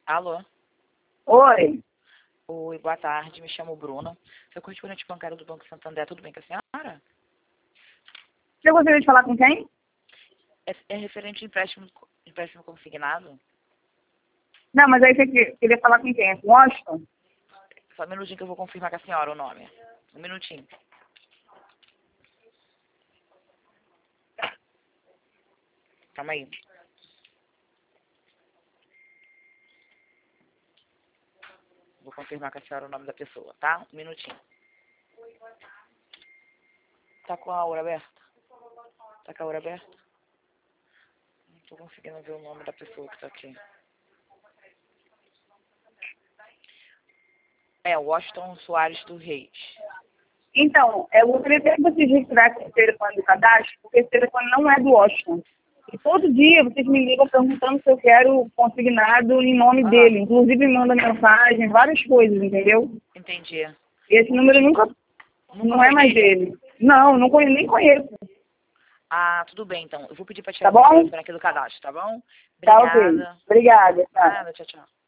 Alô? Oi. Oi, boa tarde. Me chamo Bruna. Sou correspondente bancário do Banco Santander. Tudo bem com a senhora? Você gostaria de falar com quem? É referente ao empréstimo consignado? Não, mas aí você queria falar com quem? É com o Washington? Só um minutinho que eu vou confirmar com a senhora o nome. Um minutinho. Calma aí. Vou confirmar com a senhora o nome da pessoa, tá? Um minutinho. Tá com a aura aberta? Tá com a aura aberta? Não tô conseguindo ver o nome da pessoa que tá aqui. É, Washington Soares dos Reis. Então, eu gostaria que vocês retirassem esse telefone do cadastro, porque esse telefone não é do Washington. E todo dia vocês me ligam perguntando se eu quero consignado em nome dele. Inclusive me mandam mensagem, várias coisas, entendeu? Entendi. E esse número nunca não é mais dele. Não, nem conheço. Ah, tudo bem, então. Eu vou pedir pra Tá tirar o bom? telefone aqui do cadastro, tá bom? Tá ok. Obrigada. Obrigada. Tá. Nada, tchau, tchau.